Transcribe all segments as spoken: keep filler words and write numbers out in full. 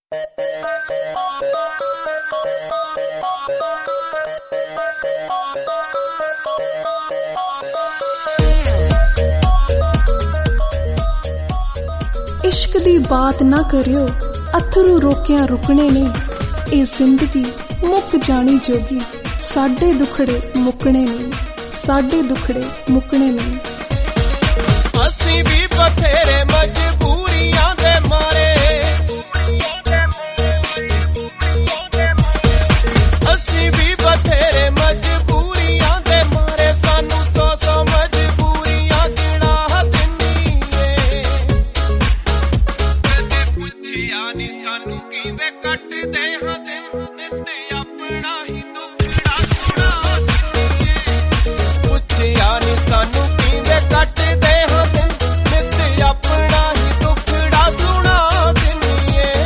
इश्क दी बात ना करियो, अथरू रोकिया रुकने ने। ए जिंदगी मुक जानी जोगी, साडे दुखड़े मुकने ने, साडे दुखड़े मुकने ने। असीं भी बथेरे मजबूरियां दे मारे, असीं भी बथेरे मजबूरियां दे मारे, सानू सौ सौ मजबूरियां गिना दिंदी ए। कदे पुछिया नी सानू किवें कटदे हां दिन, नित अपना ही दुखड़ा सुना दिंदी ए। पुछिया नी सानू किवें कटदे हां दिन, नित अपना ही दुखड़ा सुना दिंदी ए।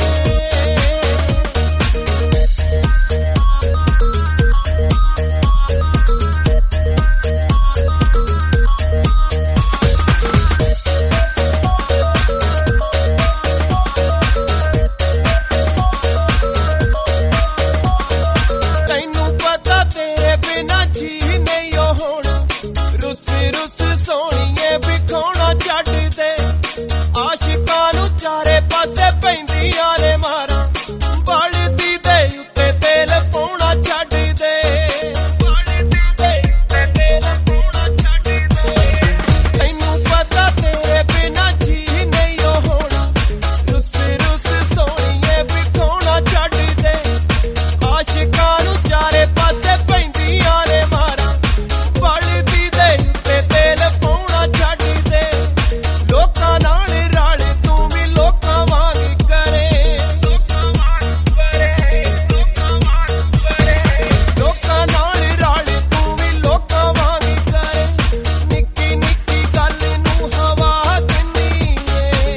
तैनू पता तेरे बिना जी नहीं होना, रुस रुस सोनिए बिखौना छड्ड दे। आशिकां नू चारे पासे पैंदियां ने मारा, बलदी दे उत्ते तेल पाउणा छड्ड दे। तैनू पता तेरे बिना जी नहीं होना, रुस रुस सोनिए बिखौना छड्ड दे। आशिकां नू चारे पासे पैंदियां ने मारा, बलदी दे उत्ते तेल पाउणा छड्ड दे। लोकां नाल रल तू भी लोकां वांग करे, लोकां नाल रल तू भी लोकां वांग करे। निक्की निक्की गल नू हवा दिंदी ए।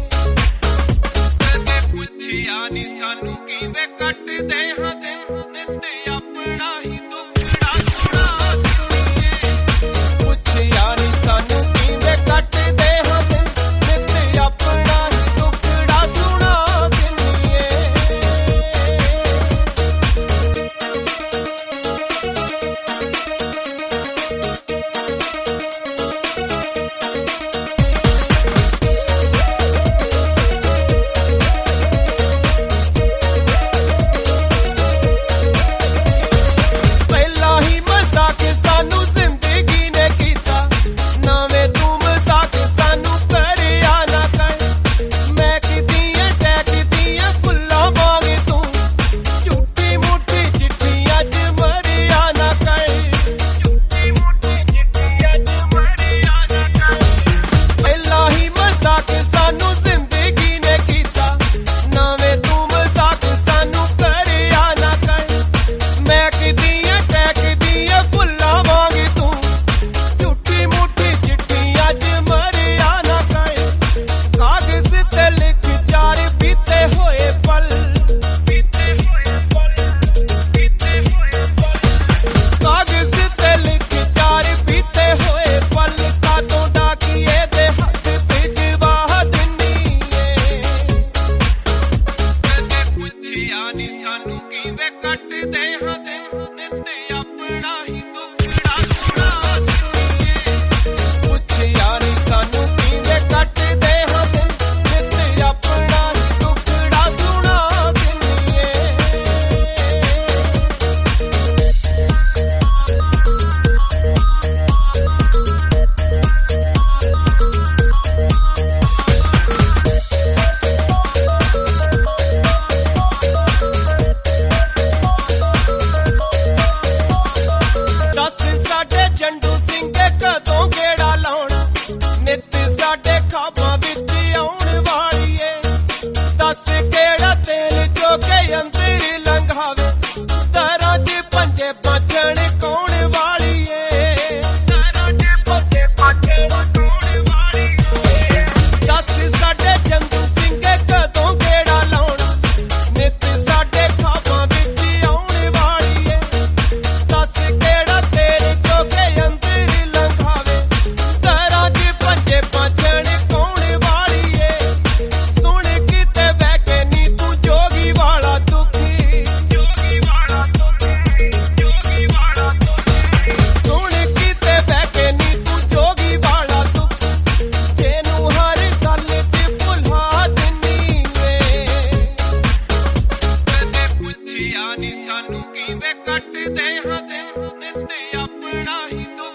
कदे पुछिया नी सानू किवें कटदे हां दिन, नित अपना ही दुखड़ा सुना दिंदी ए। पुछिया नी सानू किवें कटदे हां दिन, नित अपना ही दुखड़ा सुना दिंदी ए। पहला ही मजाक सानू जिंदगी ने कीता, नवें तू मजाक सानू करिया ना कर। मैं किदियां टैकदियां फुल्लां वांग तू, झूठी मूठी चिट्ठियां च मरिया ना कर। झूठी मूठी चिट्ठियां च मरिया ना कर। पहला ही मजाक सानू जिंदगी ने कीता, नवें तू मजाक सानू करिया ना कर। मैं किदियां टैकदियां फुल्लां वांग तू, झूठी मूठी चिट्ठियां च मरिया ना कर। कागज ते लिख चार बीते होए पल, बीते होए पल, बीते होए पल। कागज ते लिख चार बीते होए पल, कातों डाकिए दे हत्थ भिजवा दिंदी ए। कदे पुछिया नी सानू किवें कटदे हां दिन, नित अपना ही दुखड़ा सुना दिंदी ए। पुछिया नी सानू किवें कटदे हां दिन, नित अपना ही दुखड़ा सुना दिंदी ए। दस साडे जंडू सिंह कदों गेड़ा लाउणा, नित साडे खाबां विच आउण वाली ए। दस केड़ा तेल जो के अंदर लंघावे, दरां च पंजे पाछण कौण वाली ए। दरां च पंजे पाछण कौण वाली ए। दस साडे जंडू सिंह कदों गेड़ा लाउणा, नित साडे खाबां विच आउण वाली ए। दस केड़ा तेल जो के अंदर लंघावे, दरां च पंजे पाछण कौण वाली ए। सुन किते बह के नी तू ਵੇ ਕੱਟਦੇ ਹਾਂ ਦਿਨ ਨਿੱਤ ਆਪਣਾ ਹੀ ਦੁੱਖ